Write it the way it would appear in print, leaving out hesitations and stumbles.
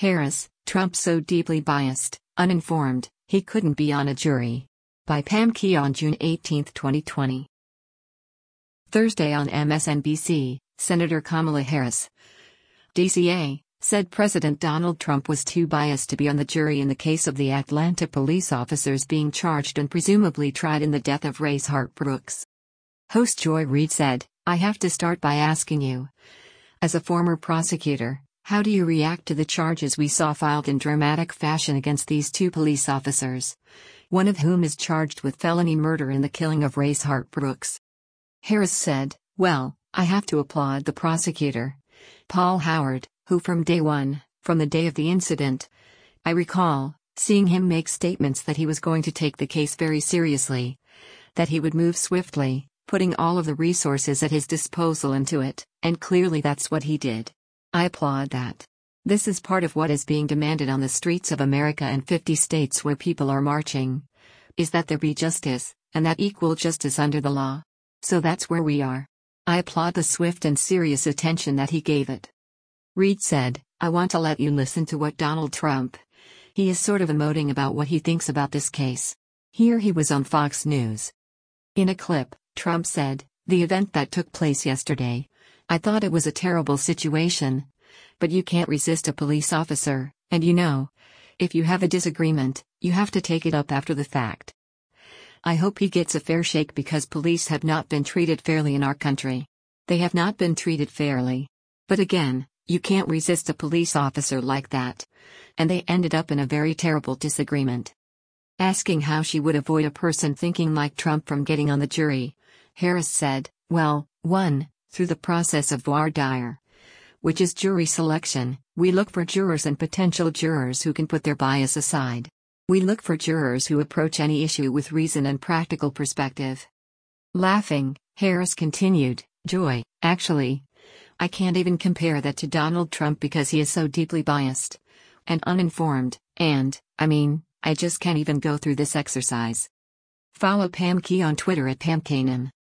Harris, Trump so deeply biased, uninformed, he couldn't be on a jury. By Pam Key on June 18, 2020. Thursday on MSNBC, Senator Kamala Harris, DCA, said President Donald Trump was too biased to be on the jury in the case of the Atlanta police officers being charged and presumably tried in the death of Rayshard Brooks. Host Joy Reid said, "I have to start by asking you, as a former prosecutor, how do you react to the charges we saw filed in dramatic fashion against these two police officers, one of whom is charged with felony murder in the killing of Rayshard Brooks?" Harris said, "Well, I have to applaud the prosecutor, Paul Howard, who from day one, from the day of the incident, I recall seeing him make statements that he was going to take the case very seriously, that he would move swiftly, putting all of the resources at his disposal into it, and clearly that's what he did. I applaud that. This is part of what is being demanded on the streets of America and 50 states where people are marching, is that there be justice, and that equal justice under the law. So that's where we are. I applaud the swift and serious attention that he gave it." Reid said, "I want to let you listen to what Donald Trump, he is sort of emoting about what he thinks about this case." Here he was on Fox News. In a clip, Trump said, "The event that took place yesterday, I thought it was a terrible situation. But you can't resist a police officer, and if you have a disagreement, you have to take it up after the fact. I hope he gets a fair shake because police have not been treated fairly in our country. They have not been treated fairly. But again, you can't resist a police officer like that. And they ended up in a very terrible disagreement." Asking how she would avoid a person thinking like Trump from getting on the jury, Harris said, "Well, 1, through the process of voir dire, which is jury selection, we look for jurors and potential jurors who can put their bias aside. We look for jurors who approach any issue with reason and practical perspective." Laughing, Harris continued, "Joy, actually, I can't even compare that to Donald Trump because he is so deeply biased and uninformed, and, I just can't even go through this exercise." Follow Pam Key on Twitter at PamKanem.